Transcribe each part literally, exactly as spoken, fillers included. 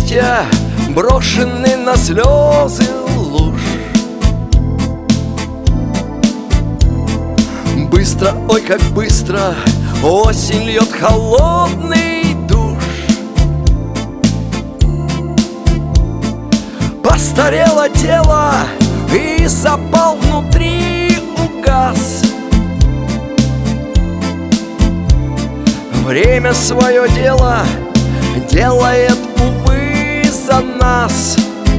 листья, брошены на слезы луж. Быстро, ой, как быстро осень льет холодный душ. Постарело тело и запал внутри угас. Время свое дело делает, увы, за нас.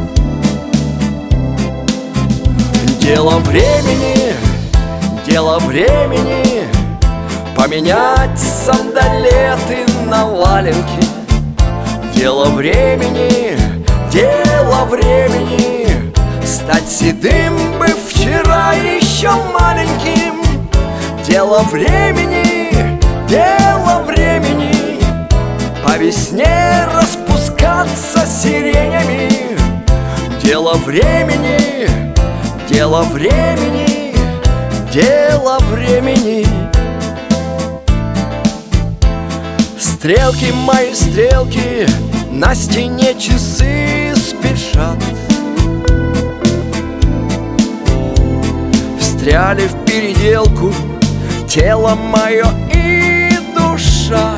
Дело времени, дело времени поменять сандалеты на валенки. Дело времени, дело времени стать седым бы вчера еще маленьким. Дело времени, дело времени по весне распускаться сиренями. Дело времени, дело времени, дело времени. Стрелки мои, стрелки, на стене часы спешат. Встряли в переделку тело мое и душа.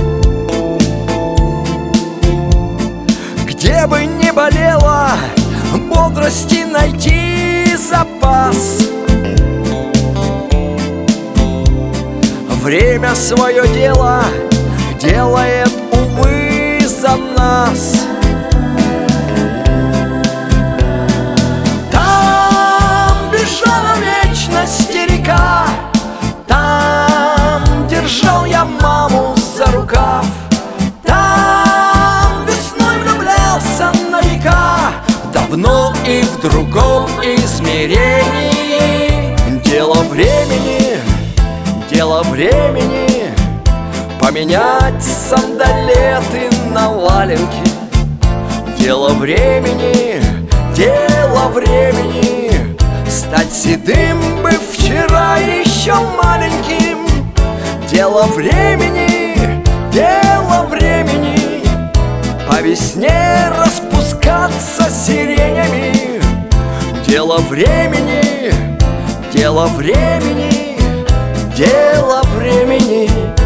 Где бы ни болело, бодрости найти запас. Время свое дело делает, увы, за нас. Там бежала вечность река, там держал я маму за рукав, там весной влюблялся на века, давно и в другом измерении. Дело времени, дело времени поменять сандалеты на валенки. Дело времени, дело времени стать седым бы вчера еще маленьким. Дело времени, дело времени по весне распускаться сиренями. Дело времени, дело времени, дело времени.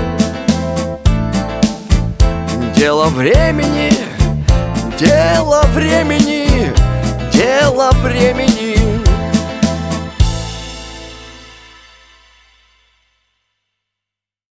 Дело времени, дело времени, дело времени.